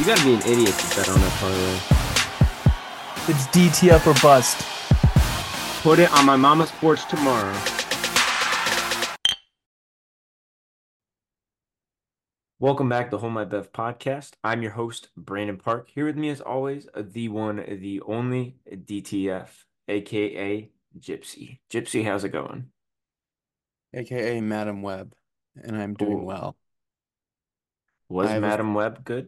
You gotta be an idiot to bet on that parlay. It's DTF or bust. Put it on my mama sports tomorrow. Welcome back to Home My Bev podcast. I'm your host, Brandon Park. Here with me, as always, the one, the only DTF, aka Gypsy. Gypsy, how's it going? AKA Madam Web, and I'm doing Oh, well. was I've Madam Web good?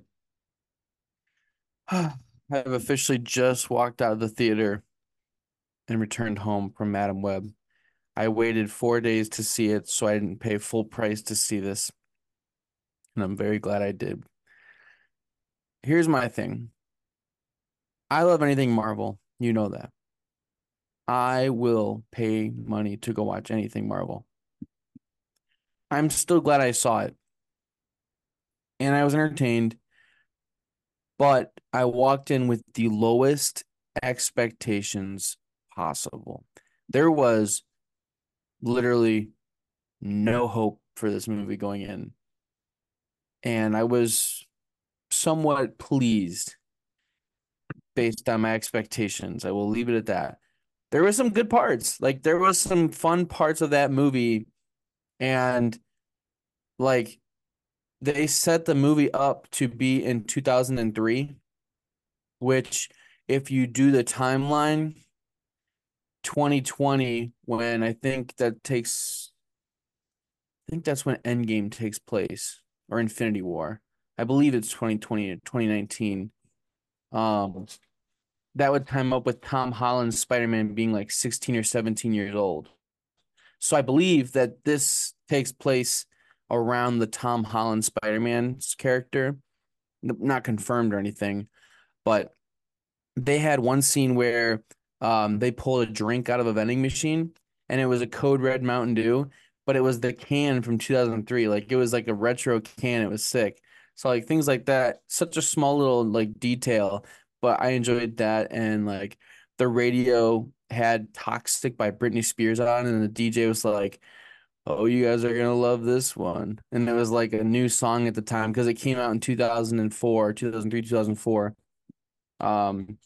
I've officially just walked out of the theater and returned home from Madam Web. I waited 4 days to see it, so I didn't pay full price to see this, and I'm very glad I did. Here's my thing. I love anything Marvel. You know that. I will pay money to go watch anything Marvel. I'm still glad I saw it, and I was entertained. But I walked in with the lowest expectations possible. There was literally no hope for this movie going in. And I was somewhat pleased based on my expectations. I will leave it at that. There were some good parts. Like there was some fun parts of that movie, and like they set the movie up to be in 2003, which if you do the timeline 2020 when I think that's when Endgame takes place or Infinity War. I believe it's 2020 to 2019. Um that would time up with Tom Holland's Spider-Man being like 16 or 17 years old. So I believe that this takes place around the Tom Holland Spider-Man's character. Not confirmed or anything, but they had one scene where they pulled a drink out of a vending machine and it was a Code Red Mountain Dew, but it was the can from 2003. Like it was like a retro can. It was sick. So like things like that, such a small little like detail, but I enjoyed that. And like the radio had Toxic by Britney Spears on, and the DJ was like, "Oh, you guys are gonna love this one." And it was like a new song at the time because it came out in 2004, 2003, 2004. Um,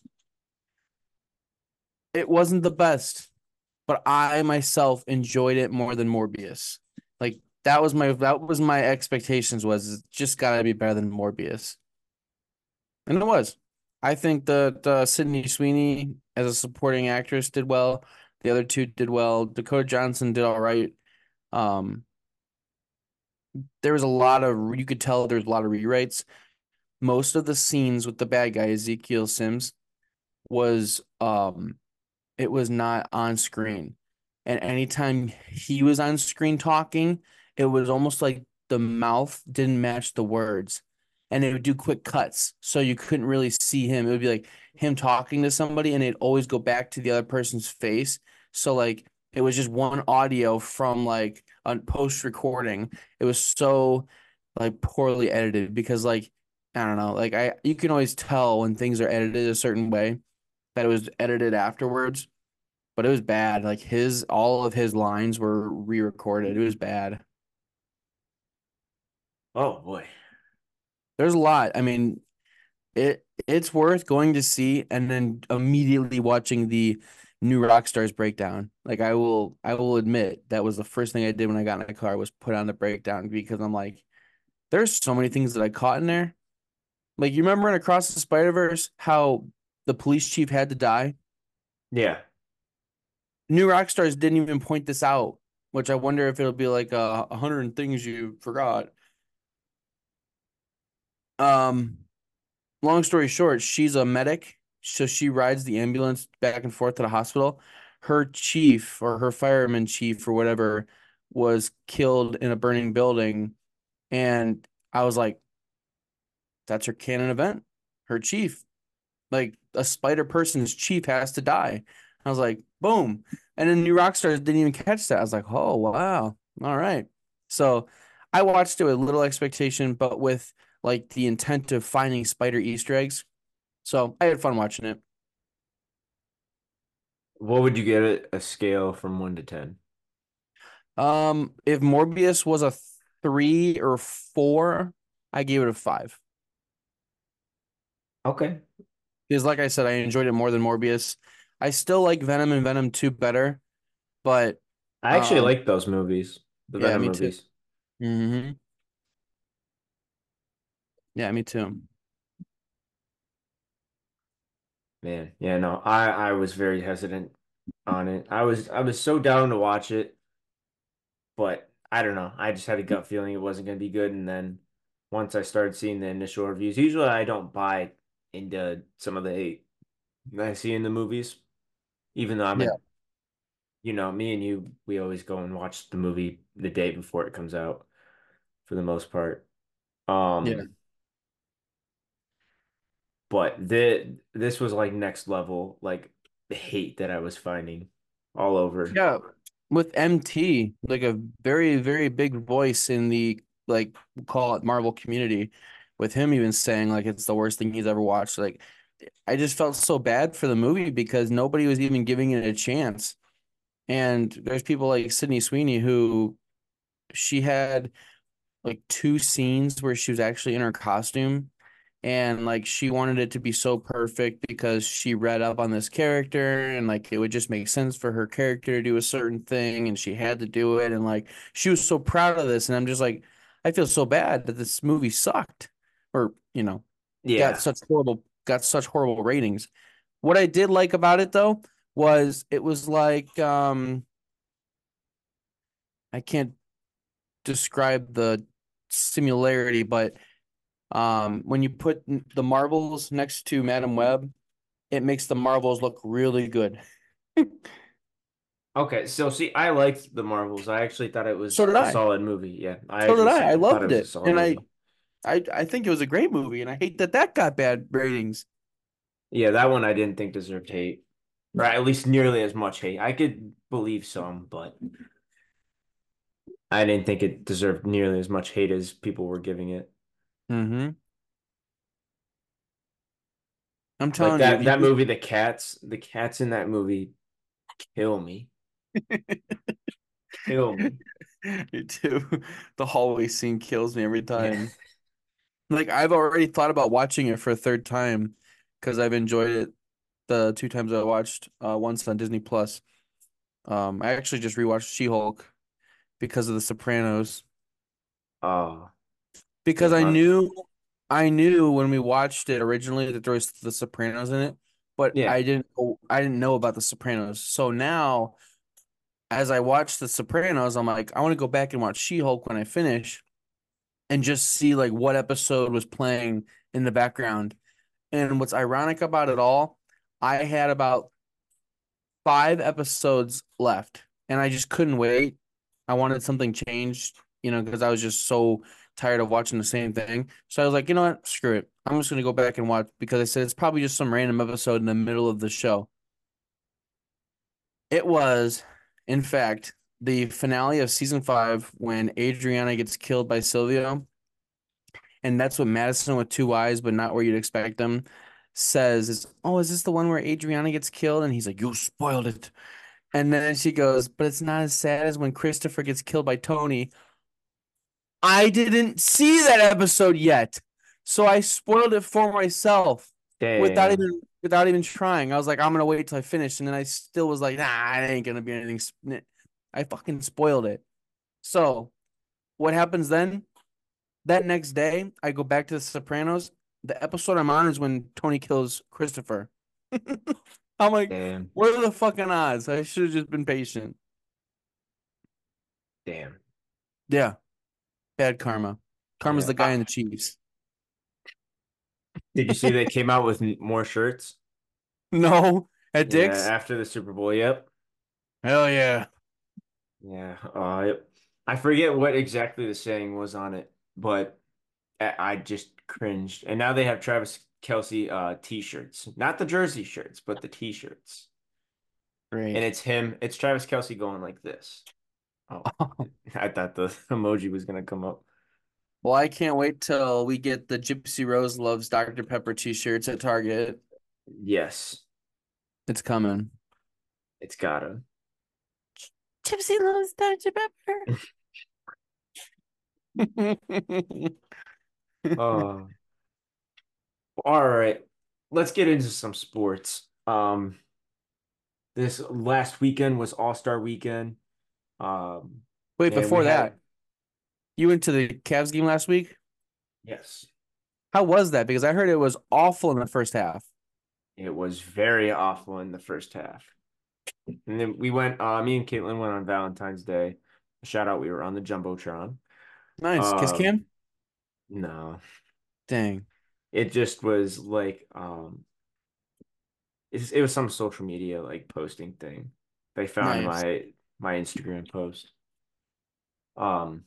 it wasn't the best, but I myself enjoyed it more than Morbius. Like that was my expectations was it's just gotta be better than Morbius. And it was. I think the Sydney Sweeney as a supporting actress did well. The other two did well. Dakota Johnson did all right. Um, there was a lot of you could tell there was a lot of rewrites. Most of the scenes with the bad guy, Ezekiel Sims, was it was not on screen. And anytime he was on screen talking, it was almost like the mouth didn't match the words. And it would do quick cuts. So you couldn't really see him. It would be like him talking to somebody and it'd always go back to the other person's face. So like it was just one audio from like a post recording. It was so like poorly edited because like I don't know, like I you can always tell when things are edited a certain way that it was edited afterwards, but it was bad. Like his all of his lines were re-recorded. It was bad. Oh boy. There's a lot. I mean, it's worth going to see and then immediately watching the new Rockstars breakdown. Like I will admit that was the first thing I did when I got in the car was put on the breakdown because I'm like, there's so many things that I caught in there. Like you remember in Across the Spider-Verse how the police chief had to die? Yeah. New Rockstars didn't even point this out, which I wonder if it'll be like 100 things you forgot. Um, long story short, she's a medic, so she rides the ambulance back and forth to the hospital. Her chief or her fireman chief or whatever was killed in a burning building, and I was like, that's her canon event. Her chief, like a spider person's chief, has to die. I was like, boom. And then New Rockstars didn't even catch that. I was like, oh wow, all right. So I watched it with little expectation, but with like the intent of finding spider Easter eggs. So I had fun watching it. What would you give it a scale from 1 to 10? If Morbius was a 3 or 4, I gave it a 5. Okay. Because like I said, I enjoyed it more than Morbius. I still like Venom and Venom 2 better, but I actually um like those movies, the yeah, Venom me too. movies. Hmm. Yeah, me too. Man, yeah, no, I was very hesitant on it. I was so down to watch it, but I don't know. I just had a gut feeling it wasn't going to be good, and then once I started seeing the initial reviews, usually I don't buy into some of the hate that I see in the movies, even though I'm Yeah. a, me and you, we always go and watch the movie the day before it comes out for the most part. Yeah. Um, but this was like next level, like the hate that I was finding all over. Yeah. With MT, like a very, very big voice in the like we'll call it Marvel community, with him even saying like it's the worst thing he's ever watched. Like I just felt so bad for the movie because nobody was even giving it a chance. And there's people like Sydney Sweeney who she had like two scenes where she was actually in her costume and like she wanted it to be so perfect because she read up on this character and like it would just make sense for her character to do a certain thing and she had to do it and like she was so proud of this and I'm just like I feel so bad that this movie sucked or Yeah. got such horrible ratings. What I did like about it though was it was like I can't describe the similarity, but when you put the marbles next to Madam Web, it makes the marbles look really good. Okay, so see, I liked the Marvels. I actually thought it So was did a I. solid movie. Yeah, I So did actually I. I thought it loved was a it, solid and movie. I think it was a great movie, and I hate that that got bad ratings. Yeah, that one I didn't think deserved hate, or at least nearly as much hate. I could believe some, but I didn't think it deserved nearly as much hate as people were giving it. Mm-hmm. I'm Like telling you, if that you that just movie, the cats in that movie kill me, kill me. you too, the hallway scene kills me every Yeah. time. Like I've already thought about watching it for a third time because I've enjoyed it the two times I watched. Once on Disney Plus. I actually just rewatched She-Hulk because of The Sopranos. Oh, Because damn. I knew when we watched it originally that there was The Sopranos in it, but Yeah. I didn't know about The Sopranos. So now as I watch The Sopranos, I'm like, I want to go back and watch She-Hulk when I finish and just see like what episode was playing in the background. And what's ironic about it all, I had about 5 episodes left and I just couldn't wait. I wanted something changed, because I was just so tired of watching the same thing. So I was like, you know what? Screw it. I'm just gonna go back and watch because I said it's probably just some random episode in the middle of the show. It was, in fact, the finale of season 5 when Adriana gets killed by Silvio, and that's what Madison with two eyes, but not where you'd expect them, says is, "Oh, is this the one where Adriana gets killed?" And he's like, "You spoiled it." And then she goes, "But it's not as sad as when Christopher gets killed by Tony." I didn't see that episode yet. So I spoiled it for myself Damn. without even trying. I was like, I'm gonna wait till I finish. And then I still was like, nah, it ain't gonna be anything. I fucking spoiled it. So what happens then? That next day, I go back to The Sopranos. The episode I'm on is when Tony kills Christopher. I'm like, Damn. what are the fucking odds? I should have just been patient. Damn. Yeah, bad karma. Karma's Yeah. the guy in the Chiefs. Did you see they came out with more shirts? No, at Yeah, Dick's. after the Super Bowl. Yep. Hell yeah. Yeah. Yep. I forget what exactly the saying was on it, but I just cringed. And now they have Travis Kelce t-shirts. Not the jersey shirts, but the t-shirts. And Great. it's him. It's Travis Kelce going like this. Oh, I thought the emoji was gonna come up. Well, I can't wait till we get the Gypsy Rose Loves Dr. Pepper t-shirts at Target. Yes, It's coming. it's gotta. Gypsy loves Dr. Pepper. Oh, all right. let's get into some sports. This last weekend was All-Star weekend. Um, Wait, and we before that, had you went to the Cavs game last week? yes, How was that? Because I heard it was awful in the first half. it was very awful in the first half. And then we went, me and Caitlin went on Valentine's Day. Shout out, we were on the Jumbotron. Nice. Kiss Um, cam? no, Dang. it just was like, it was some social media like posting thing. They found Nice. my Instagram post. Um,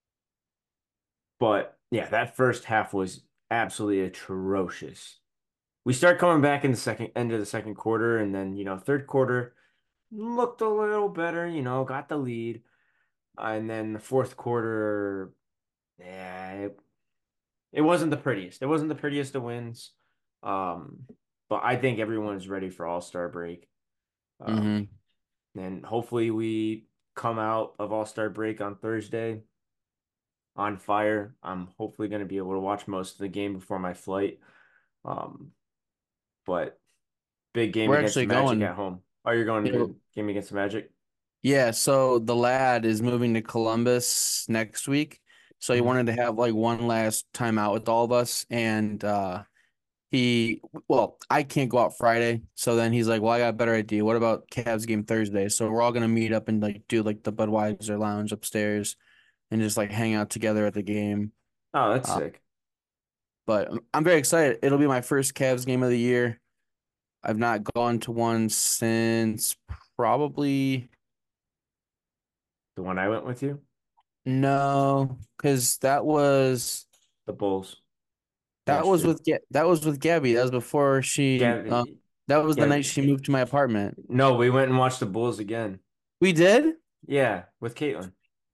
but yeah, that first half was absolutely atrocious. We start coming back in the second end of the second quarter, and then third quarter looked a little better. Got the lead, and then the fourth quarter, yeah, it wasn't the prettiest. It wasn't the prettiest of wins. Um, but I think everyone's ready for All-Star break. Um, Mm-hmm. and hopefully we come out of All-Star break on Thursday on fire. I'm hopefully going to be able to watch most of the game before my flight. Um, but big game We're against the actually Magic at going. home. Oh, you're going Yeah, to the game against the Magic? yeah, so the lad is moving to Columbus next week. So he Mhm. wanted to have like one last time out with all of us. And he well, I can't go out Friday. So then he's like, well, I got a better idea. What about Cavs game Thursday? So we're all gonna meet up and like do like the Budweiser lounge upstairs and just like hang out together at the game. Oh, that's Uh, sick. but I'm very excited. It'll be my first Cavs game of the year. I've not gone to one since probably The one I went with you, no, because the Bulls that last was year. with that was with Gabby. That was before she Gavin, that was the night Gavin. she moved to my apartment. No, we went and watched the Bulls again. We did? Yeah, with Caitlin.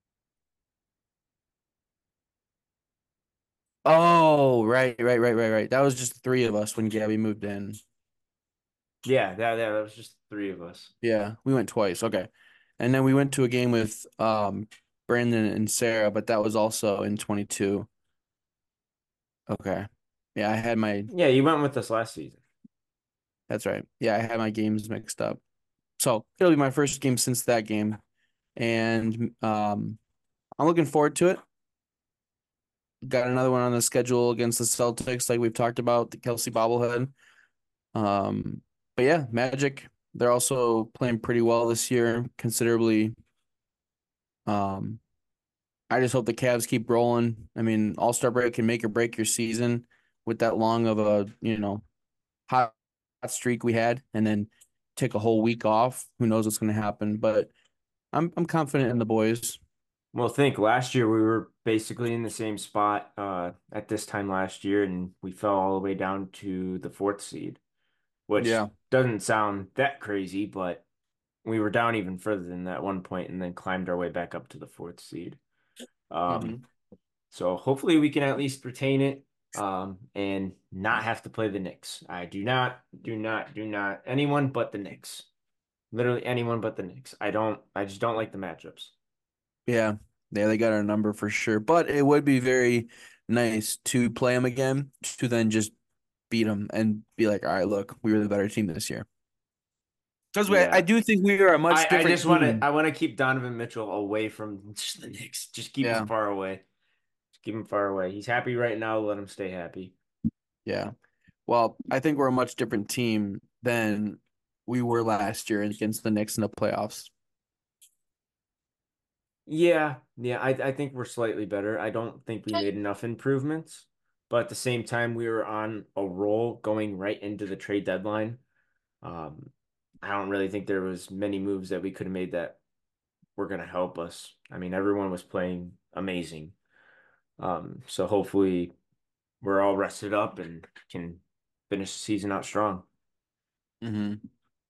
Oh, right. That was just the three of us when Gabby moved in. Yeah, that was just three of us. Yeah, we went twice. Okay. And then we went to a game with Brandon and Sarah, but that was also in 22. Okay. Yeah, I had my Yeah, you went with us last season. that's right. Yeah, I had my games mixed up. So it'll be my first game since that game. And I'm looking forward to it. Got another one on the schedule against the Celtics, like we've talked about, the Kelsey bobblehead. Um, but yeah, Magic, they're also playing pretty well this year, considerably. Um, I just hope the Cavs keep rolling. I mean, All-Star break can make or break your season with that long of a, hot streak we had, and then take a whole week off. Who knows what's going to happen? But I'm confident in the boys. Well, think last year we were basically in the same spot at this time last year, and we fell all the way down to the fourth seed, which Yeah. doesn't sound that crazy, but we were down even further than that one point and then climbed our way back up to the fourth seed. Um, Hmm. so hopefully we can at least retain it and not have to play the Knicks. I do not anyone but the Knicks. Literally anyone but the Knicks. I just don't like the matchups. Yeah. Yeah, they got our number for sure. But it would be very nice to play them again, to then just beat them and be like, all right, look, we were the better team this year. Because I Yeah. do think we are a much I different just want to team. I want to keep Donovan Mitchell away from just the Knicks. Just keep him Yeah. far away. Just keep him far away. He's happy right now. Let him stay happy. Yeah. Well, I think we're a much different team than we were last year against the Knicks in the playoffs. Yeah, yeah, I think we're slightly better. I don't think we made enough improvements, but at the same time, we were on a roll going right into the trade deadline. Um, I don't really think there was many moves that we could have made that were going to help us. I mean, everyone was playing amazing. So hopefully we're all rested up and can finish the season out strong. Hmm.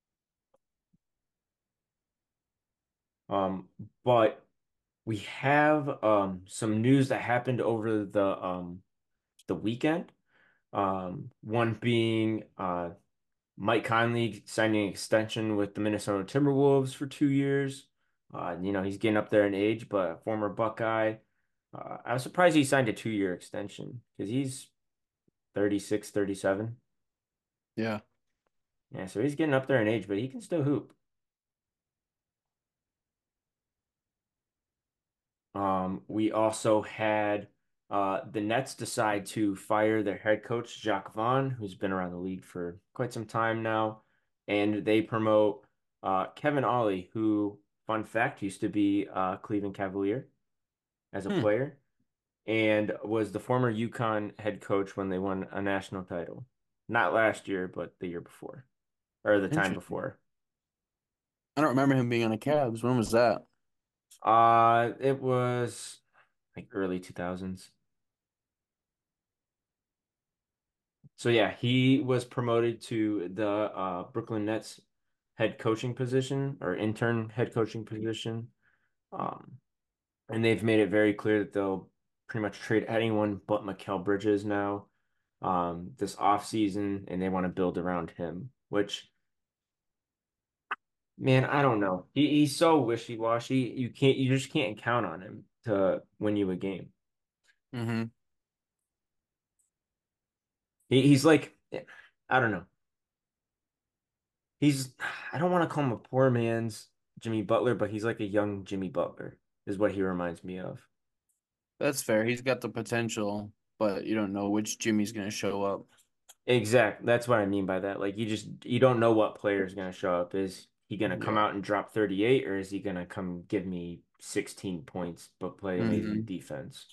Um, but we have some news that happened over the weekend. One being Mike Conley signing an extension with the Minnesota Timberwolves for 2 years. He's getting up there in age, but a former Buckeye. I was surprised he signed a 2-year extension because he's 36, 37. Yeah. Yeah, so he's getting up there in age, but he can still hoop. We also had the Nets decide to fire their head coach, Jacques Vaughn, who's been around the league for quite some time now, and they promote Kevin Ollie, who, fun fact, used to be a Cleveland Cavalier as a Hmm. player and was the former UConn head coach when they won a national title. Not last year, but the year before, or the time Interesting. before. I don't remember him being on the Cavs. When was that? It was like early 2000s. So yeah, he was promoted to the Brooklyn Nets head coaching position or intern head coaching position. Um, and they've made it very clear that they'll pretty much trade anyone but Mikal Bridges now this offseason, and they want to build around him, which man, I don't know. He's so wishy-washy. You just can't count on him to win you a game. Mm-hmm. He's like I don't know. He's I don't want to call him a poor man's Jimmy Butler, but he's like a young Jimmy Butler, is what he reminds me of. That's fair. He's got the potential, but you don't know which Jimmy's gonna show up. Exactly. That's what I mean by that. Like you don't know what player is gonna show up. Is he gonna come Yeah. out and drop 38 or is he gonna come give me 16 points but play amazing Mm-hmm. defense?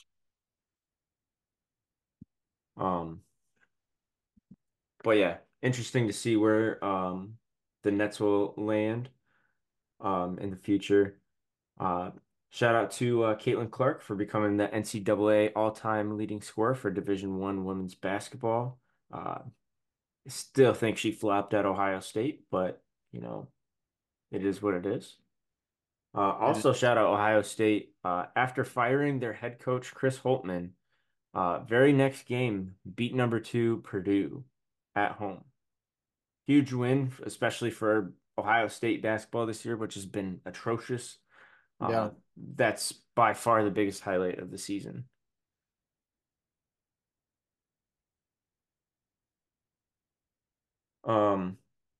Um, but yeah, interesting to see where the Nets will land in the future. Uh, Shout out to Caitlin Clark for becoming the NCAA all-time leading scorer for Division One women's basketball. Uh, Still think she flopped at Ohio State, but you know, it is what it is. It Also, is. shout out Ohio State after firing their head coach Chris Holtmann. Very next game, beat number two Purdue at home. Huge win, especially for Ohio State basketball this year, which has been atrocious. Yeah. That's by far the biggest highlight of the season. Um,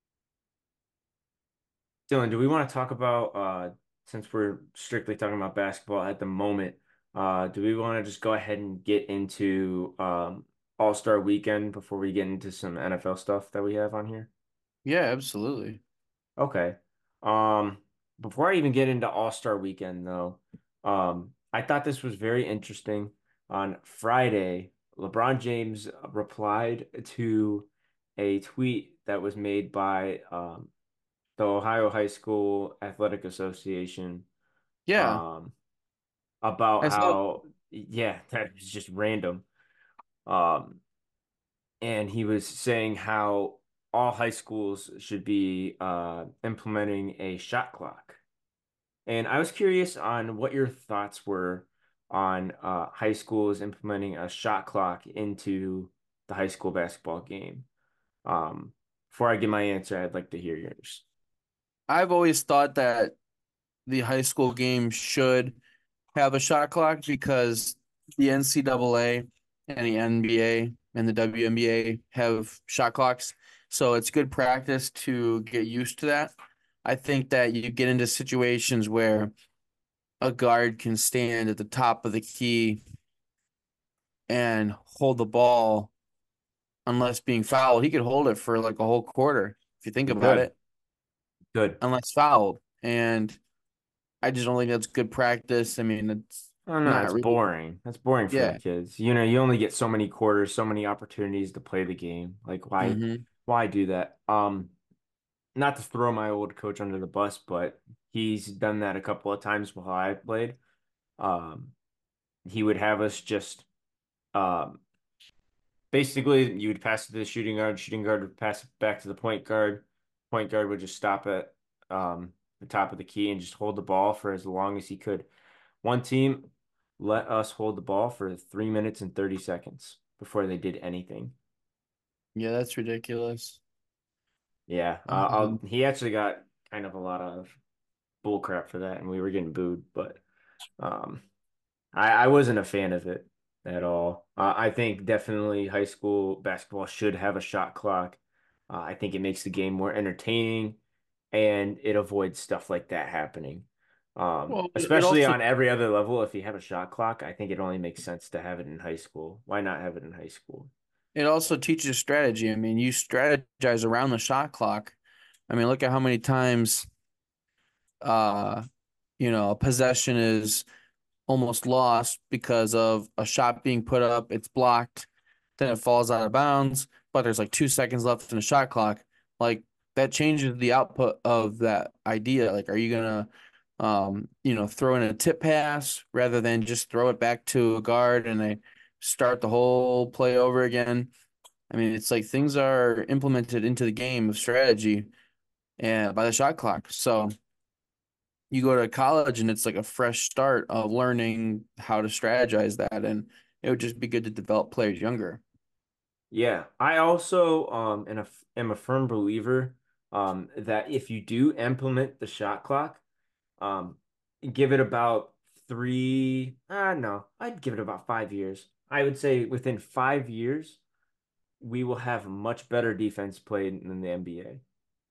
Dylan, do we want to talk about since we're strictly talking about basketball at the moment, do we want to just go ahead and get into All-Star Weekend before we get into some NFL stuff that we have on here? Yeah, absolutely. Okay. Um, Before I even get into All-Star Weekend though, I thought this was very interesting. On Friday, LeBron James replied to a tweet that was made by the Ohio High School Athletic Association Yeah. um, about I saw how, yeah, that was just random. Um, and he was saying how all high schools should be implementing a shot clock. And I was curious on what your thoughts were on high schools implementing a shot clock into the high school basketball game. Um, Before I give my answer, I'd like to hear yours. I've always thought that the high school game should have a shot clock because the NCAA and the NBA and the WNBA have shot clocks. So it's good practice to get used to that. I think that you get into situations where a guard can stand at the top of the key and hold the ball unless being fouled. He could hold it for like a whole quarter if you think about Good, it, good. unless fouled. And I just don't think that's good practice. I mean, it's Oh no, not it's really. boring. That's boring for the Yeah. kids. You know, you only get so many quarters, so many opportunities to play the game. Like Hmm. why do that? Not to throw my old coach under the bus, but he's done that a couple of times while I played. Um, he would have us just um basically you would pass it to the shooting guard would pass it back to the point guard would just stop at the top of the key and just hold the ball for as long as he could. One team let us hold the ball for 3 minutes and 30 seconds before they did anything. Yeah, that's ridiculous. Yeah, Um, he actually got kind of a lot of bull crap for that, and we were getting booed, but um, I wasn't a fan of it at all. I think definitely high school basketball should have a shot clock. I think it makes the game more entertaining and it avoids stuff like that happening. Well, it Especially also on every other level, if you have a shot clock, I think it only makes sense to have it in high school. Why not have it in high school? it also teaches strategy. I mean, you strategize around the shot clock. I mean, look at how many times uh a possession is almost lost because of a shot being put up, it's blocked, then it falls out of bounds, but there's like 2 seconds left in the shot clock. Like that changes the output of that idea. Like, are you gonna throw in a tip pass rather than just throw it back to a guard and they start the whole play over again? I mean, it's like things are implemented into the game of strategy and by the shot clock. So you go to college and it's like a fresh start of learning how to strategize that. And it would just be good to develop players younger. Yeah, I also am a firm believer that if you do implement the shot clock, um, give it about no, I'd give it about 5 years. I would say within 5 years, we will have much better defense played than the NBA.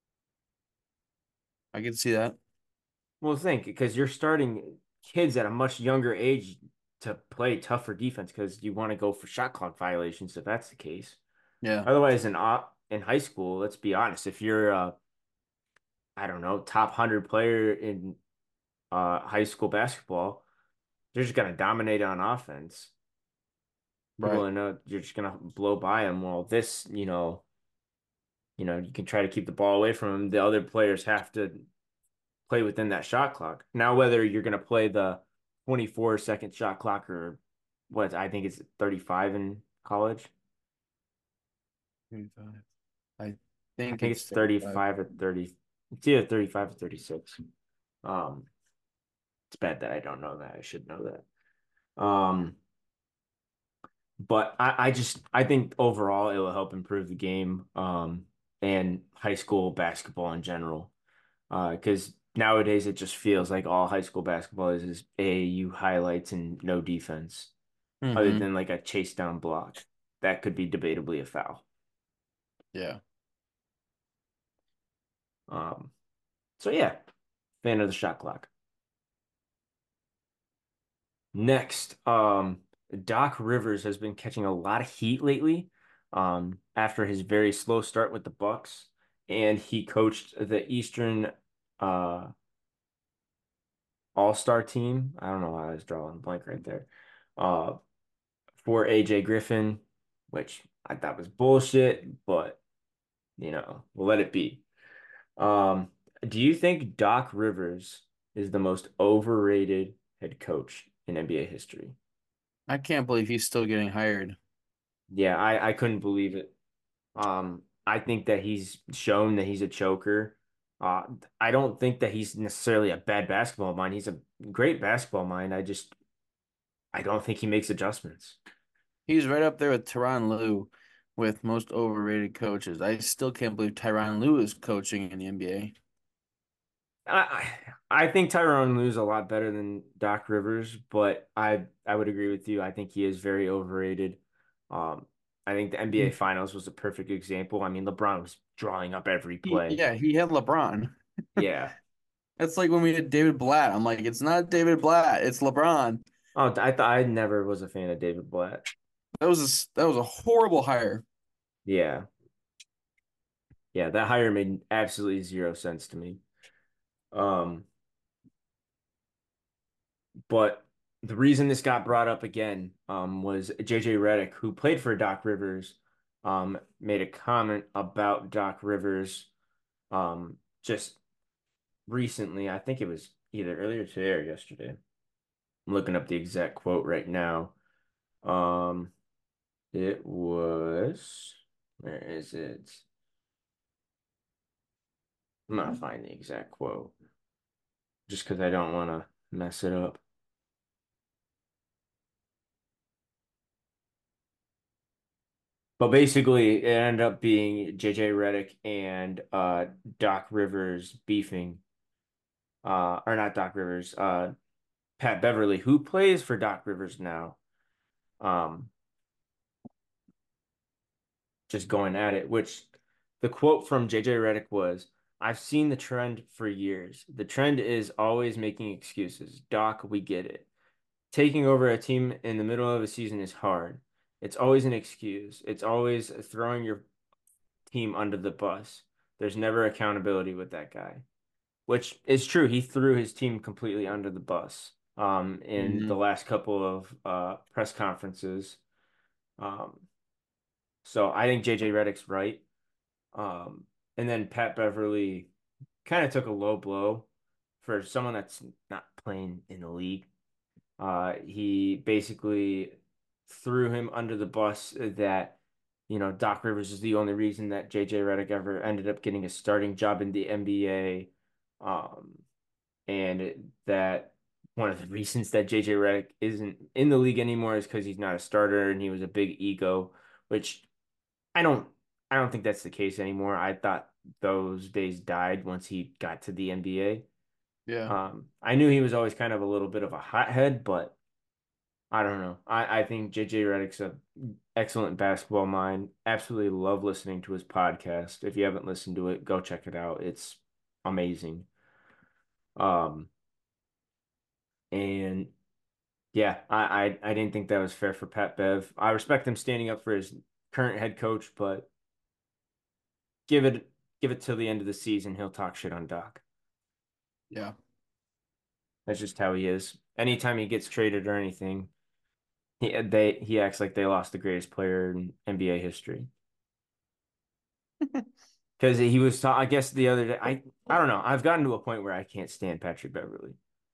I can see that. Well, think because you're starting kids at a much younger age to play tougher defense because you want to go for shot clock violations if that's the case. Yeah. Otherwise, in high school, let's be honest, if you're I don't know, top 100 player in high school basketball, you're just gonna dominate on offense. People Right. know you're just gonna blow by them. Well, this, you can try to keep the ball away from them. The other players have to play within that shot clock. Now, whether you're going to play the 24-second shot clock or what I think it's 35 in college. 35. I I think think it's it's 35. 35 or 30. It's either 35 or 36. Um, it's bad that I don't know that. I should know that. But I think overall it will help improve the game and high school basketball in general. Because nowadays it just feels like all high school basketball is AAU highlights and no defense, other Mm-hmm. than like a chase down block. That could be debatably a foul. Yeah. Um, so yeah, fan of the shot clock. Next, Doc Rivers has been catching a lot of heat lately, after his very slow start with the Bucks, and he coached the Eastern uh All-Star team. I don't know why I was drawing a blank right there. Uh, for AJ Griffin, which I thought was bullshit, but we'll let it be. Um, do you think Doc Rivers is the most overrated head coach in NBA history? I can't believe he's still getting hired. Yeah, I couldn't believe it. I think that he's shown that he's a choker. Uh, I don't think that he's necessarily a bad basketball mind. He's a great basketball mind. I don't think he makes adjustments. He's right up there with Tyronn Lue with most overrated coaches. I still can't believe Tyronn Lue is coaching in the NBA. I think Tyrone Lue's a lot better than Doc Rivers, but I would agree with you. I think he is very overrated. Um, I think the NBA Finals was a perfect example. I mean, LeBron was drawing up every play. Yeah, he had LeBron. Yeah. That's like when we had David Blatt. I'm like, it's not David Blatt, it's LeBron. Oh, I thought I never was a fan of David Blatt. That was a horrible hire. Yeah. Yeah, that hire made absolutely zero sense to me. Um, but the reason this got brought up again was JJ Redick, who played for Doc Rivers, made a comment about Doc Rivers just recently. I think it was either earlier today or yesterday. I'm looking up the exact quote right now. Um, it was, where is it? I'm not finding the exact quote just because I don't want to mess it up. But basically, it ended up being JJ Redick and Doc Rivers beefing, or not Doc Rivers, Pat Beverly, who plays for Doc Rivers now, um, just going at it, which The quote from JJ Redick was, "I've seen the trend for years. The trend is always making excuses. Doc, we get it. Taking over a team in the middle of a season is hard. It's always an excuse. It's always throwing your team under the bus. There's never accountability with that guy." Which is true. He threw his team completely under the bus in the Hmm. last couple of press conferences. Um, so I think JJ Redick's right. And then Pat Beverly kind of took a low blow for someone that's not playing in the league. He basically threw him under the bus that, Doc Rivers is the only reason that JJ Redick ever ended up getting a starting job in the NBA. Um, that one of the reasons that JJ Redick isn't in the league anymore is because he's not a starter and he was a big ego, which I don't I don't think that's the case anymore. I thought those days died once he got to the NBA. Yeah. I knew he was always kind of a little bit of a hothead, but I don't know. I think JJ Redick's a excellent basketball mind. Absolutely love listening to his podcast. If you haven't listened to it, go check it out. It's amazing. Um, and yeah, I didn't think that was fair for Pat Bev. I respect him standing up for his current head coach, but give it give it till the end of the season, he'll talk shit on Doc. Yeah. That's just how he is. Anytime he gets traded or anything, he acts like they lost the greatest player in NBA history. Because he was I guess the other day, I don't know. I've gotten to a point where I can't stand Patrick Beverly.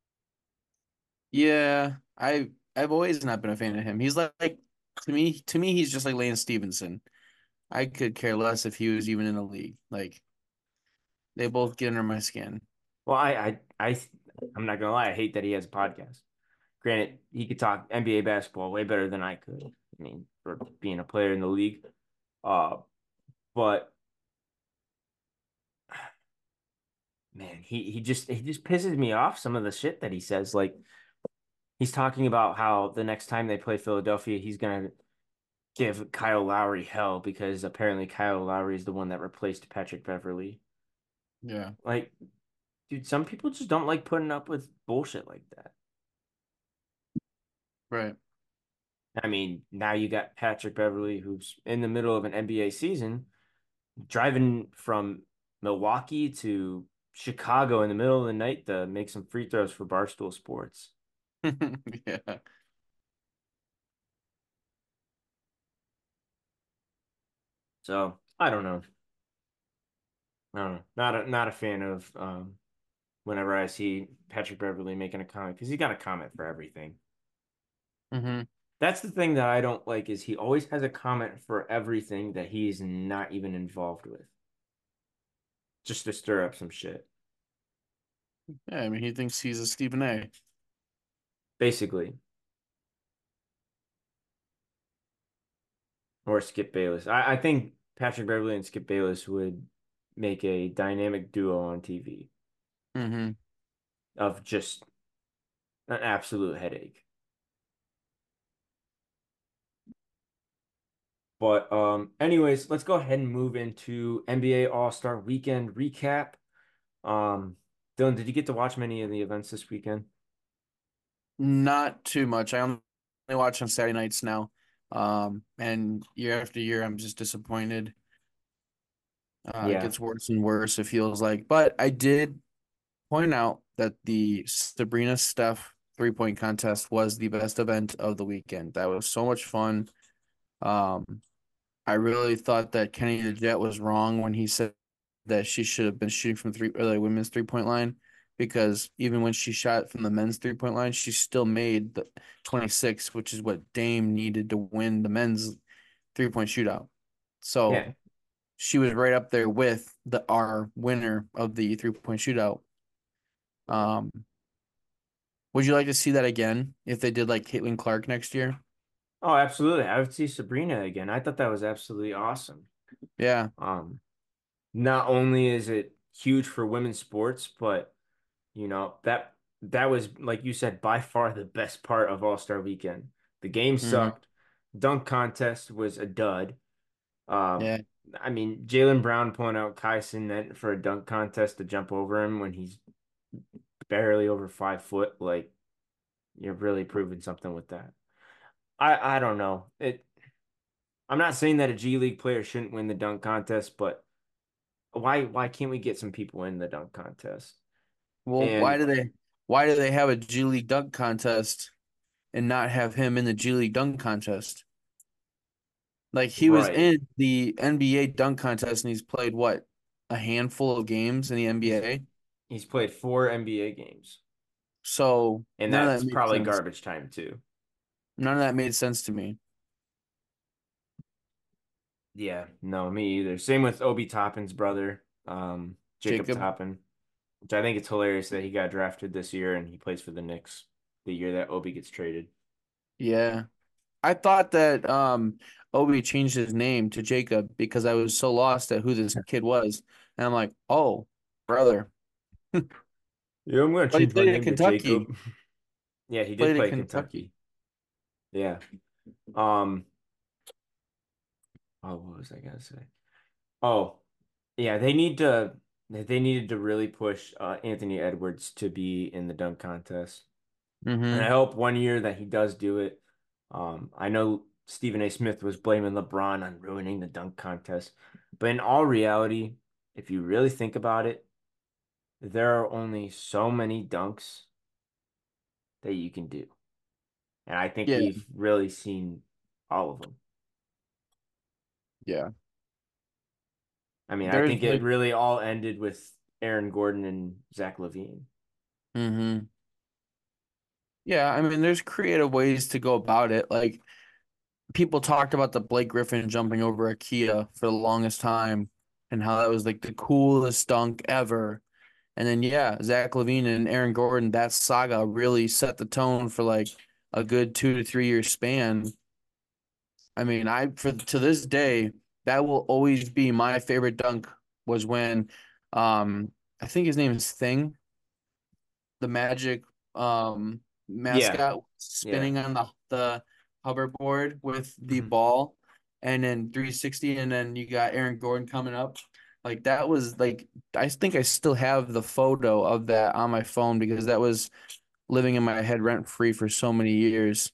Yeah. I've always not been a fan of him. He's like to me he's just like Lance Stevenson. I could care less if he was even in the league. Like they both get under my skin. Well, I'm not gonna lie, I hate that he has a podcast. Granted, he could talk NBA basketball way better than I could. I mean, for being a player in the league. Uh, but man, he just pisses me off some of the shit that he says. Like he's talking about how the next time they play Philadelphia, he's gonna give Kyle Lowry hell because apparently Kyle Lowry is the one that replaced Patrick Beverly. Yeah. Like, dude, some people just don't like putting up with bullshit like that. Right. I mean, now you got Patrick Beverly, who's in the middle of an NBA season, driving from Milwaukee to Chicago in the middle of the night to make some free throws for Barstool Sports. Yeah. So I don't know. I don't know. Not a fan of whenever I see Patrick Beverly making a comment because he got a comment for everything. Hmm. That's the thing that I don't like is he always has a comment for everything that he's not even involved with, just to stir up some shit. Yeah, I mean he thinks he's a Stephen A. Basically, or Skip Bayless. I think Patrick Beverly and Skip Bayless would make a dynamic duo on TV Hmm. of just an absolute headache. But anyways, let's go ahead and move into NBA All-Star Weekend recap. Um, Dylan, did you get to watch many of the events this weekend? Not too much. I only watch on Saturday nights now. And year after year, I'm just disappointed. It Yeah. gets worse and worse, it feels like. But I did point out that the Sabrina Steph 3-point contest was the best event of the weekend. That was so much fun. Um, I really thought that Kenny the Jet was wrong when he said that she should have been shooting from three or the women's 3-point line because even when she shot from the men's 3-point line, she still made the 26, which is what Dame needed to win the men's 3-point shootout. So Yeah. she was right up there with our winner of the 3-point shootout. Um, would you like to see that again if they did like Caitlin Clark next year? Oh, absolutely. I would see Sabrina again. I thought that was absolutely awesome. Yeah. Um, Not only is it huge for women's sports, but that was like you said, by far the best part of All-Star Weekend. The game Hmm. sucked. Dunk contest was a dud. Um, Yeah. I mean, Jaylen Brown pulling out Kai Cenat for a dunk contest to jump over him when he's barely over 5 foot, like you're really proving something with that. I don't know. I'm not saying that a G League player shouldn't win the dunk contest, but why can't we get some people in the dunk contest? Well, And why do they have a G League dunk contest and not have him in the G League dunk contest? Like he was right, in the NBA dunk contest and he's played what? A handful of games in the he's NBA. he's played 4 NBA games, So and none of that's that made probably sense. garbage time too. None of that made sense to me. Yeah, no, me either. Same with Obi Toppin's brother, Jacob Jacob. Toppin, which I think it's hilarious that he got drafted this year and he plays for the Knicks the year that Obi gets traded. Yeah. I thought that Obi changed his name to Jacob because I was so lost at who this kid was. And I'm like, oh, brother. Yeah, I'm gonna But he change my played at name to Kentucky. Jacob. Yeah, he did Played at play Kentucky. Kentucky. Yeah. Um, oh, what was I gonna say? Oh, yeah, they needed to really push Anthony Edwards to be in the dunk contest. And I Mm-hmm. hope one year that he does do it. I know Stephen A. Smith was blaming LeBron on ruining the dunk contest, but in all reality, if you really think about it, there are only so many dunks that you can do. And I think Yeah. we've really seen all of them. Yeah. I mean, I There's think it like, really all ended with Aaron Gordon and Zach LaVine. mm-hmm. Yeah, I mean, there's creative ways to go about it. Like people talked about the Blake Griffin jumping over IKEA for the longest time and how that was like the coolest dunk ever. And then yeah, Zach LaVine and Aaron Gordon, that saga really set the tone for like a good 2 to 3 year span. I mean, I for to this day, that will always be my favorite dunk was when I think his name is Thing, the Magic Yeah, mascot yeah. spinning on the hoverboard with the Mhm. ball and then 360 and then you got Aaron Gordon coming up. Like that was like I think I still have the photo of that on my phone because that was living in my head rent free for so many years.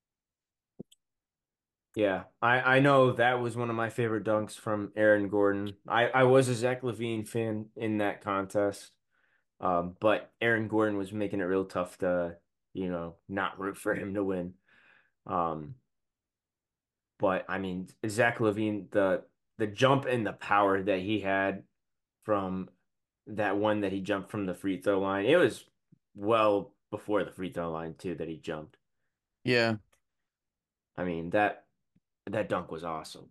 Yeah, I know that was one of my favorite dunks from Aaron Gordon. I was a Zach LaVine fan in that contest, but Aaron Gordon was making it real tough to, not root for him to win. Um, but I mean, Zach LaVine, the jump and the power that he had from that one that he jumped from the free throw line, it was well before the free throw line too that he jumped. Yeah. I mean, that dunk was awesome.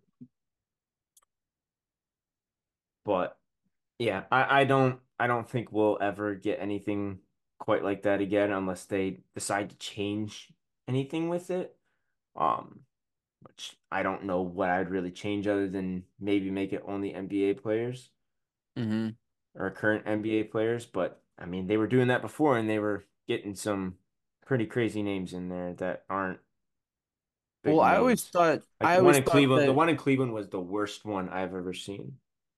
But yeah, I don't think we'll ever get anything quite like that again unless they decide to change anything with it. Um, which I don't know what I'd really change other than maybe make it only NBA players Hmm. or current NBA players. But I mean, they were doing that before and they were getting some pretty crazy names in there that aren't Well, big names. Like I always thought The that one in Cleveland was the worst one I've ever seen.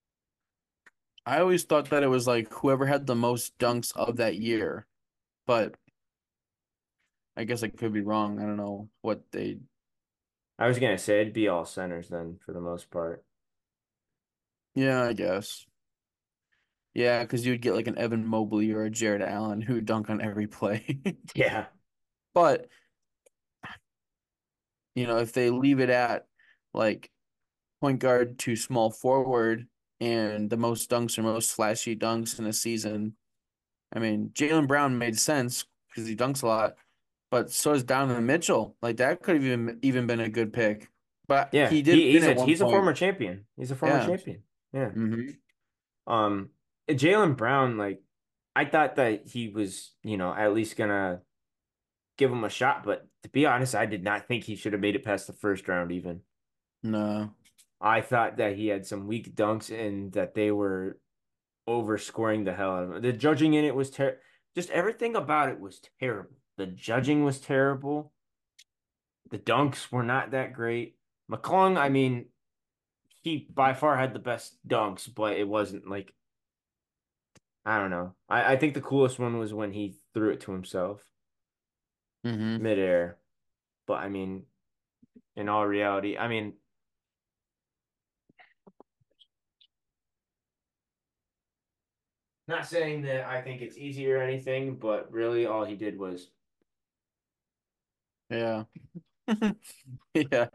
it was like whoever had the most dunks of that year. But I guess I could be wrong. I don't know what they. I was gonna say it'd be all centers then for the most part. Yeah, I guess. Yeah, because you'd get like an Evan Mobley or a Jared Allen who dunk on every play. Yeah. But, if they leave it at like point guard to small forward and the most dunks or most flashy dunks in a season, I mean, Jaylen Brown made sense because he dunks a lot, but so is Donovan Mitchell. Like that could have even been a good pick. But Yeah, he did win at one he's a point. former champion. He's a former Yeah. champion. Yeah. Hmm. Um, Jaylen Brown, like, I thought that he was, at least gonna give him a shot, but to be honest, I did not think he should have made it past the first round even. No. I thought that he had some weak dunks and that they were overscoring the hell out of him. The judging in it was just everything about it was terrible. The judging was terrible. The dunks were not that great. McClung, I mean, he by far had the best dunks, but it wasn't like I don't know. I think the coolest one was when he threw it to himself Mm-hmm. midair. But I mean, in all reality, I mean, not saying that I think it's easy or anything, but really all he did was Yeah. Yeah.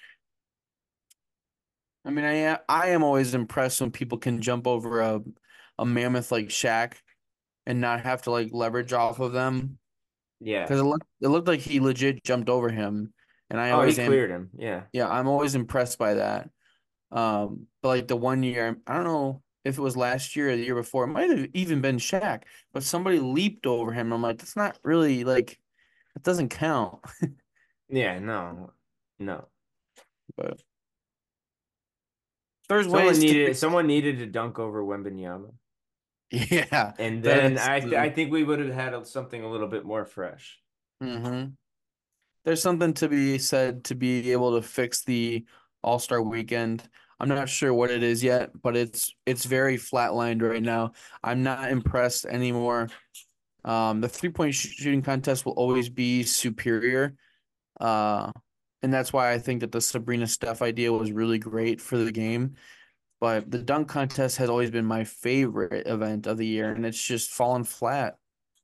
I mean, I am always impressed when people can jump over a mammoth like Shaq and not have to like leverage off of them yeah. because it looked like he legit jumped over him, and I Oh, he always am. cleared him. Yeah. Yeah, I'm always impressed by that. But like the one year, I don't know if it was last year or the year before, it might have even been Shaq, but somebody leaped over him. I'm like, that's not really like it doesn't count. Yeah, no. No. But there's ways to do. Someone needed to dunk over Wembenyama. Yeah, And that then is. I think we would have had something a little bit more fresh. Mm-hmm. There's something to be said to be able to fix the All-Star weekend. I'm not sure what it is yet, but it's very flatlined right now. I'm not impressed anymore. The three-point shooting contest will always be superior. Uh, and that's why I think that the Sabrina Steph idea was really great for the game. But the dunk contest has always been my favorite event of the year, and it's just fallen flat.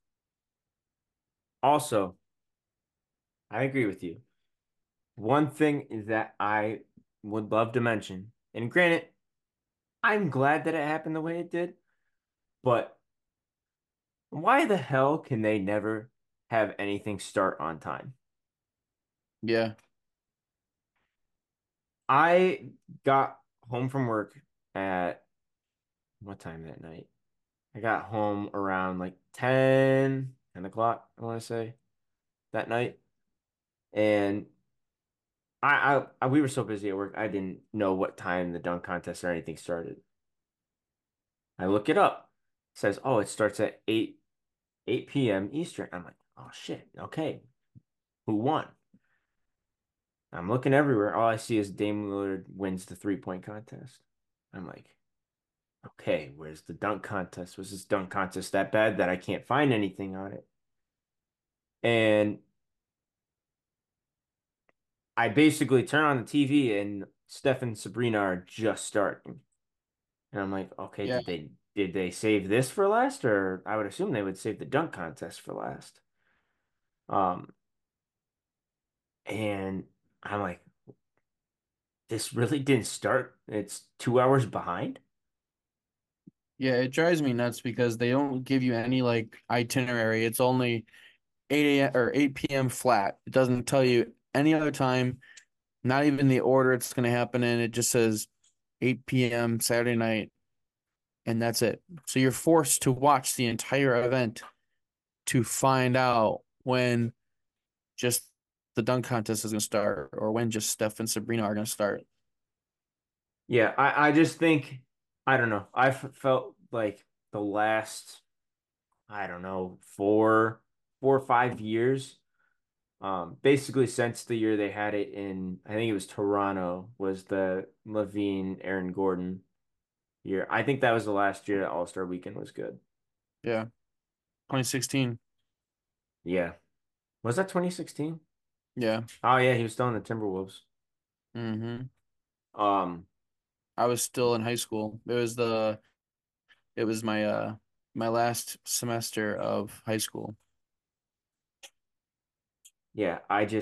Also, I agree with you. One thing that I would love to mention, and granted, I'm glad that it happened the way it did, but why the hell can they never have anything start on time? Yeah, I got home from work at what time that night? I got home around like 10 o'clock, I want to say, that night. And we were so busy at work, I didn't know what time the dunk contest or anything started. I look it up. It says, oh, it starts at 8 p.m. Eastern. I'm like, oh shit, okay. Who won? I'm looking everywhere. All I see is Dame Lillard wins the 3-point contest. I'm like, okay, where's the dunk contest? Was this dunk contest that bad that I can't find anything on it? And I basically turn on the TV and Steph and Sabrina are just starting. And I'm like, okay, yeah, did they save this for last? Or I would assume they would save the dunk contest for last. Um, and I'm like, this really didn't start. It's 2 hours behind. yeah. It drives me nuts because they don't give you any like itinerary. It's only 8 a.m. or 8 p.m. flat. It doesn't tell you any other time, not even the order it's going to happen in. It just says 8 p.m. Saturday night, and that's it. So you're forced to watch the entire event to find out when just the dunk contest is going to start or when just Steph and Sabrina are going to start. Yeah, I just think I don't know. Felt like the last I don't know 4 or 5 years, basically since the year they had it in I think it was Toronto was the Levine Aaron Gordon year. I think that was the last year that All-Star Weekend was good. Yeah, 2016. Yeah, was that 2016? Yeah. Oh yeah, he was still in the Timberwolves. hmm Um, I was still in high school. It was my last semester of high school. yeah,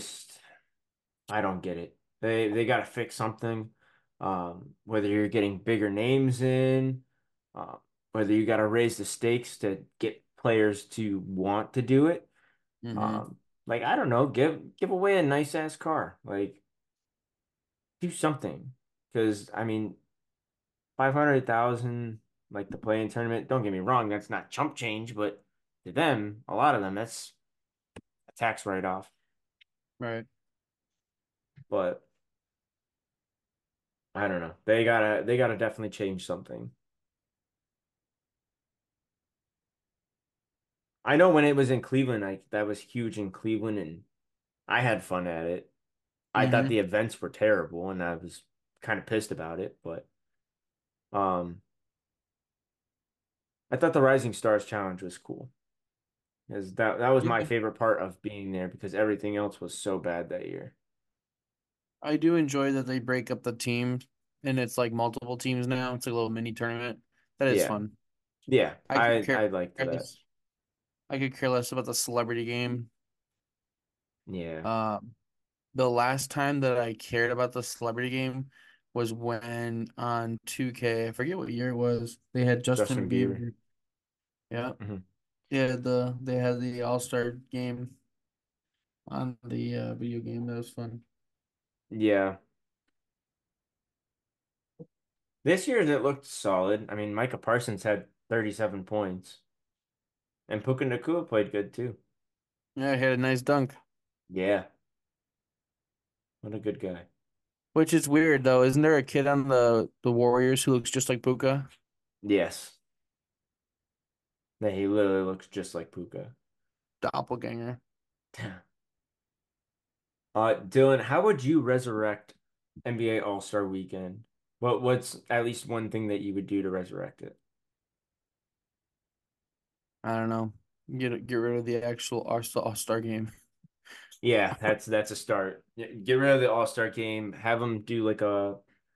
I don't get it. They got to fix something. Whether you're getting bigger names in, uh, whether you got to raise the stakes to get players to want to do it. hmm Like I don't know, give away a nice ass car. Like do something. Because I mean, 500,000 like the play-in tournament. Don't get me wrong, that's not chump change, but to them, a lot of them, that's a tax write-off. Right. But I don't know. They gotta definitely change something. I know when it was in Cleveland, like that was huge in Cleveland and I had fun at it. I thought hmm the events were terrible and I was kind of pissed about it, but um, I thought the Rising Stars Challenge was cool. Because that was my Yeah, favorite part of being there because everything else was so bad that year. I do enjoy that they break up the team and it's like multiple teams now. It's like a little mini tournament. That is Yeah. fun. Yeah. I could I care I liked that. less. I could care less about the celebrity game. Yeah. Um, the last time that I cared about the celebrity game was when on 2K, I forget what year it was. They had Justin Justin Bieber. Bieber. Yeah. Hmm. Yeah, they had the All-Star game on the video game. That was fun. Yeah. This year it looked solid. I mean, Micah Parsons had 37 points. And Puka Nacua played good too. Yeah, he had a nice dunk. Yeah. What a good guy. Which is weird though. Isn't there a kid on the Warriors who looks just like Puka? Yes. Yeah, he literally looks just like Puka. Doppelganger. Dylan, how would you resurrect NBA All-Star Weekend? What's at least one thing that you would do to resurrect it? I don't know. Get rid of the actual All-Star game. Yeah, that's a start. Get rid of the All-Star game. Have them do like a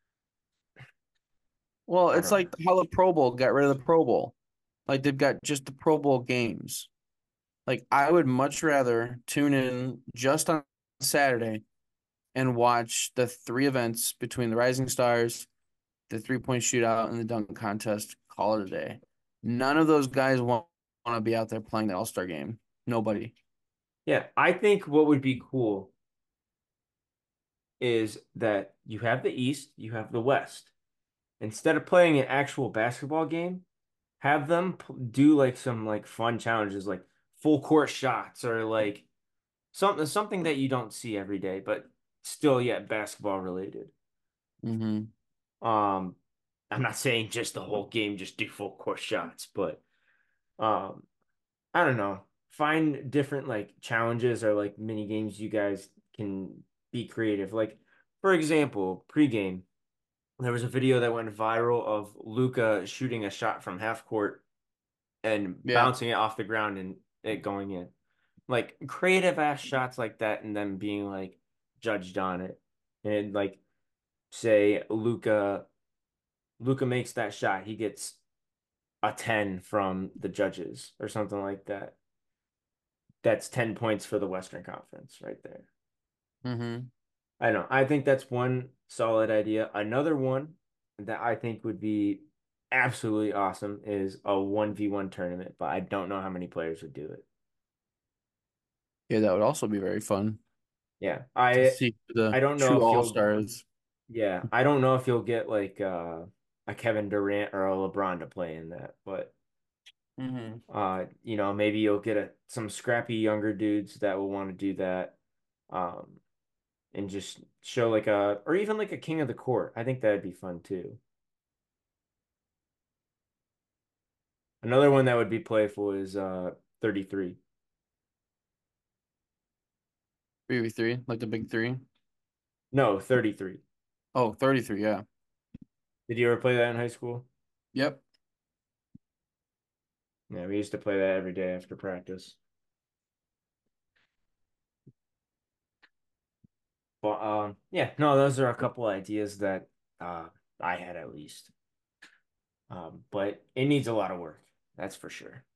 Well, I it's don't know. like how the Pro Bowl got rid of the Pro Bowl. Like they've got just the Pro Bowl games. Like I would much rather tune in just on Saturday and watch the three events between the Rising Stars, the three-point shootout, and the dunk contest. Call it a day. None of those guys want to be out there playing the All-Star game. Nobody. Yeah, I think what would be cool is that you have the East, you have the West. Instead of playing an actual basketball game, have them do like some like fun challenges like full court shots or like something that you don't see every day, but still yet basketball related. Mm-hmm. Um, I'm not saying just the whole game, just do full court shots, but um, I don't know. Find different like challenges or like mini games you guys can be creative. Like for example, pregame, there was a video that went viral of Luca shooting a shot from half court and Yeah. bouncing it off the ground and it going in. Like creative ass shots like that and then being like judged on it. And like say Luca makes that shot, he gets a 10 from the judges or something like that. That's 10 points for the Western Conference right there. Mm-hmm. I know. I think that's one solid idea. Another one that I think would be absolutely awesome is a 1v1 tournament, but I don't know how many players would do it. Yeah, that would also be very fun Yeah. to I see who I the don't know true if you'll All-Stars. yeah, I don't know if you'll get like a Kevin Durant or a LeBron to play in that, but Mm-hmm. maybe you'll get some scrappy younger dudes that will want to do that. Um and just show like a or even like a King of the Court. I think that'd be fun too. Another one that would be playful is 33. 3v3, like the big three. No, 33. Oh, 33, yeah. Did you ever play that in high school? Yep. Yeah, we used to play that every day after practice. But yeah, no, those are a couple ideas that I had at least. But it needs a lot of work. That's for sure.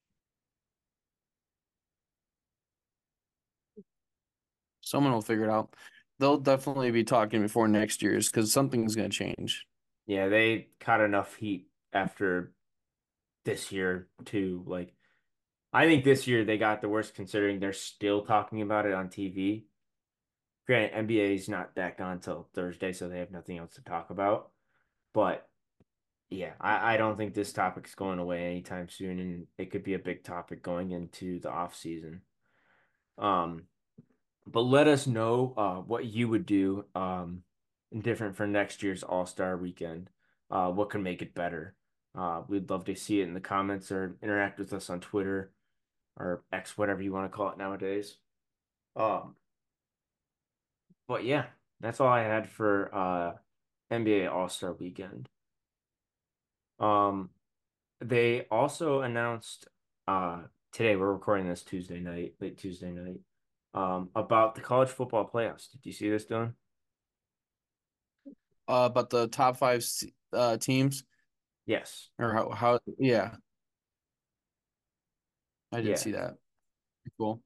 Someone will figure it out. They'll definitely be talking before next year's because something's going to change. Yeah, they caught enough heat after this year too. Like I think this year they got the worst considering they're still talking about it on TV. Granted, NBA is not back on until Thursday, so they have nothing else to talk about. But yeah, I don't think this topic's going away anytime soon, and it could be a big topic going into the off season. Um, but let us know what you would do different for next year's All-Star weekend. What can make it better? We'd love to see it in the comments or interact with us on Twitter or X, whatever you want to call it nowadays. Um, but yeah, that's all I had for NBA All-Star Weekend. Um, they also announced today, we're recording this Tuesday night, late Tuesday night, about the college football playoffs. Did you see this, Dylan? But the top five teams, Yes. or how yeah, I did Yeah. see that. Cool.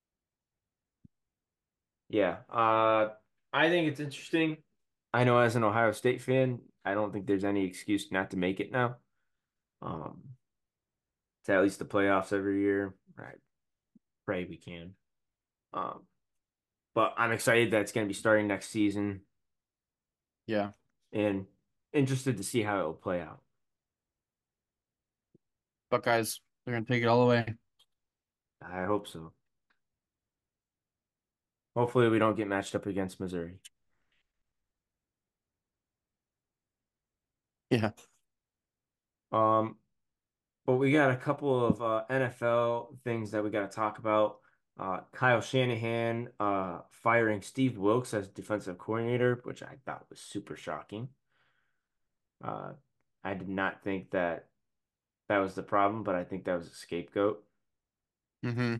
Yeah. I think it's interesting. I know as an Ohio State fan, I don't think there's any excuse not to make it now. Um, to at least the playoffs every year. I pray we can. Um, but I'm excited that it's going to be starting next season Yeah. and interested to see how it will play out. Buckeyes, they're gonna take it all the way. I hope so. Hopefully, we don't get matched up against Missouri. Yeah. Um, but we got a couple of NFL things that we got to talk about. Kyle Shanahan firing Steve Wilks as defensive coordinator, which I thought was super shocking. Uh, I did not think that that was the problem, but I think that was a scapegoat. Mm-hmm.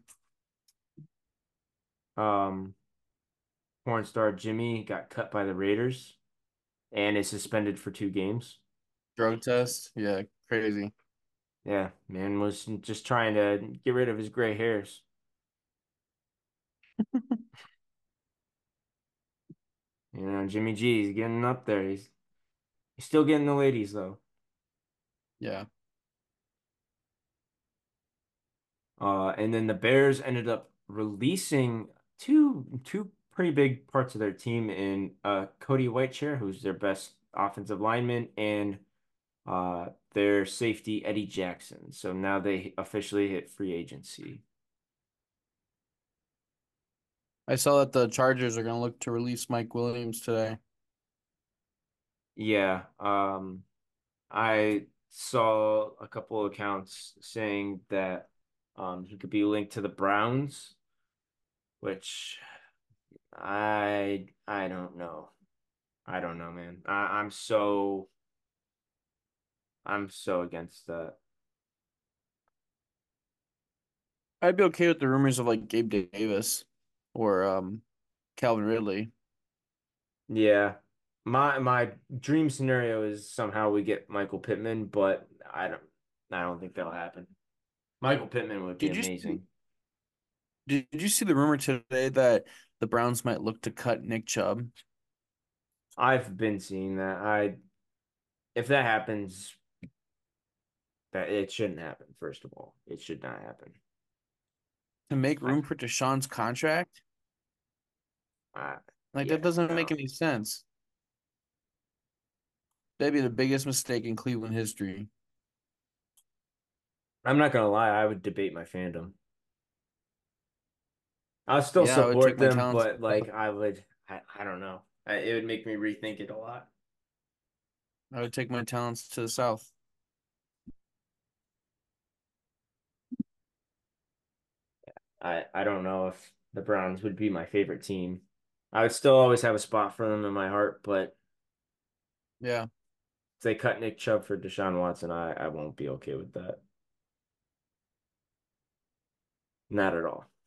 Um, Porn star Jimmy got cut by the Raiders and is suspended for 2 games. Drug test. Yeah, crazy. Yeah, man was just trying to get rid of his gray hairs. Jimmy G, he's getting up there. He's still getting the ladies though. Yeah. And then the Bears ended up releasing two pretty big parts of their team in Cody Whitehair, who's their best offensive lineman, and their safety Eddie Jackson. So now they officially hit free agency. I saw that the Chargers are gonna look to release Mike Williams today. Yeah, I saw a couple accounts saying that he could be linked to the Browns, which I don't know. I don't know, man. I'm so against that. I'd be okay with the rumors of like Gabe Davis or Calvin Ridley. Yeah. My dream scenario is somehow we get Michael Pittman, but I don't think that'll happen. Michael Pittman would be Did you see, amazing. did you see the rumor today that the Browns might look to cut Nick Chubb I've been seeing that. If that happens, that it shouldn't happen, first of all. It should not happen. to make I room for Deshaun's contract? I Like that yeah, doesn't make no. any sense. That'd be the biggest mistake in Cleveland history. I'm not gonna lie, I would debate my fandom. I'll still Yeah, I would support take my them, talents. but like I don't know. It would make me rethink it a lot. I would take my talents to the South. I don't know if the Browns would be my favorite team. I would still always have a spot for them in my heart, but Yeah. if they cut Nick Chubb for Deshaun Watson, I won't be okay with that. Not at all.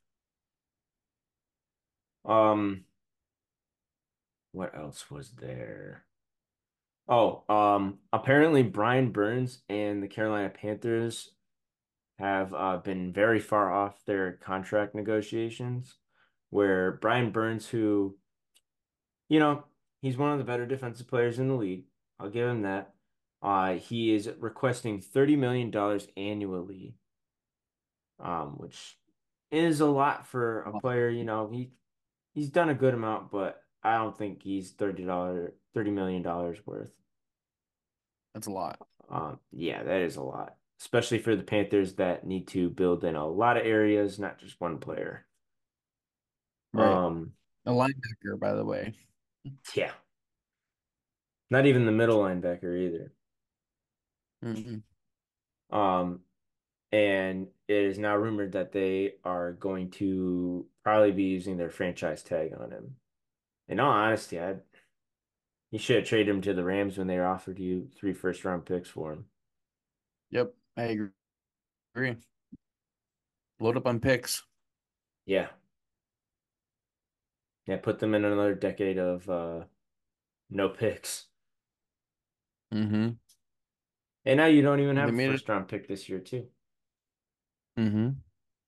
Um, what else was there? Oh, apparently Brian Burns and the Carolina Panthers have been very far off their contract negotiations, where Brian Burns, who, you know, he's one of the better defensive players in the league. I'll give him that. He is requesting $30 million annually, which is a lot for a player. He's done a good amount, but I don't think he's $30 million worth. That's a lot. Yeah, that is a lot, especially for the Panthers that need to build in a lot of areas, not just one player. Right. Um, A linebacker, by the way. yeah, not even the middle linebacker either. Mm-mm. Um, and it is now rumored that they are going to probably be using their franchise tag on him. In all honesty, You should have traded him to the Rams when they offered you 3 first-round picks for him. Yep, I agree. Load up on picks. Yeah. Yeah, put them in another decade of no picks. Mm-hmm. And now you don't even They have a made it. first-round pick this year, too. Mm-hmm.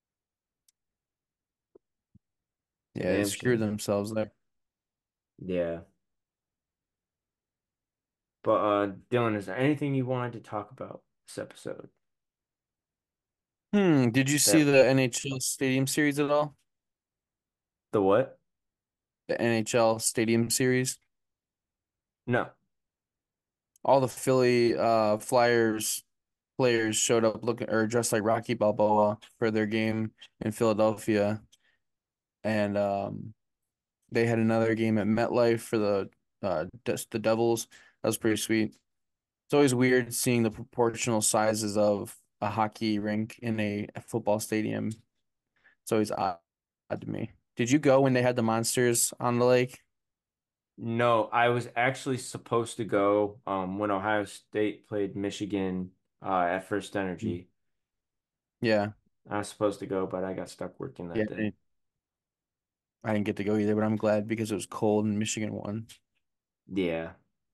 It's a Yeah, they damn screwed shame. themselves there. Yeah. But Dylan, is there anything you wanted to talk about this episode? Did you see That the NHL Stadium Series at all? the what? The NHL Stadium Series? No. All the Philly Flyers players showed up looking or dressed like Rocky Balboa for their game in Philadelphia. And they had another game at MetLife for the Devils. That was pretty sweet. It's always weird seeing the proportional sizes of a hockey rink in a football stadium. It's always odd to me. Did you go when they had the monsters on the lake? No, I was actually supposed to go when Ohio State played Michigan at First Energy. Yeah, I was supposed to go, but I got stuck working yeah. that day. I didn't get to go either, but I'm glad because it was cold and Michigan won. Yeah.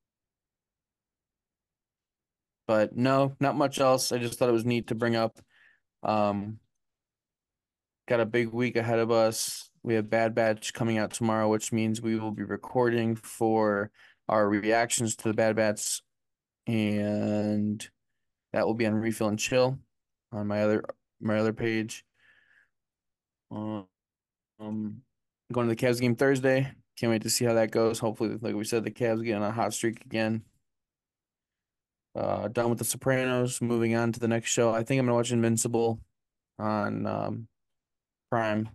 But no, not much else. I just thought it was neat to bring up. Um, got a big week ahead of us. We have Bad Batch coming out tomorrow, which means we will be recording for our reactions to the Bad Batch, and that will be on Refill and Chill on my other page. Um, going to the Cavs game Thursday. Can't wait to see how that goes. Hopefully, like we said, the Cavs get on a hot streak again. Done with The Sopranos. Moving on to the next show. I think I'm gonna watch Invincible on Prime.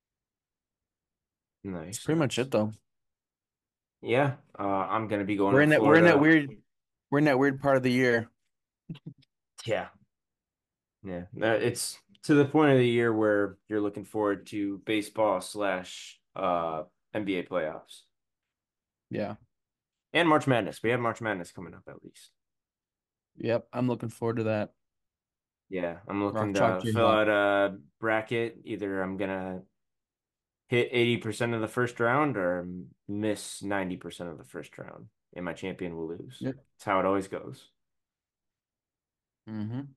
That's Nice, pretty much nice. it, though. Yeah, I'm gonna be going We're to in that we're in that Florida. weird we're in that weird part of the year. Yeah, yeah. It's to the point of the year where you're looking forward to baseball slash NBA playoffs Yeah. and March Madness. We have March Madness coming up at least. Yep. I'm looking forward to that. Yeah, I'm looking Rock chalk to your fill head. out a bracket. Either I'm gonna hit 80% of the first round or miss 90% of the first round, and my champion will lose. Yep. That's how it always goes. Mm-hmm.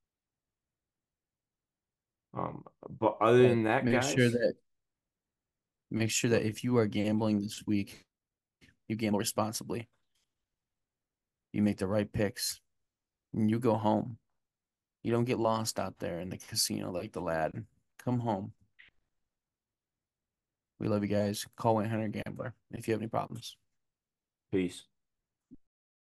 But other But than that, guys, make sure that if you are gambling this week, you gamble responsibly. You make the right picks, and you go home. You don't get lost out there in the casino like the lad. Come home. We love you guys. Call 1-800 Gambler if you have any problems. peace.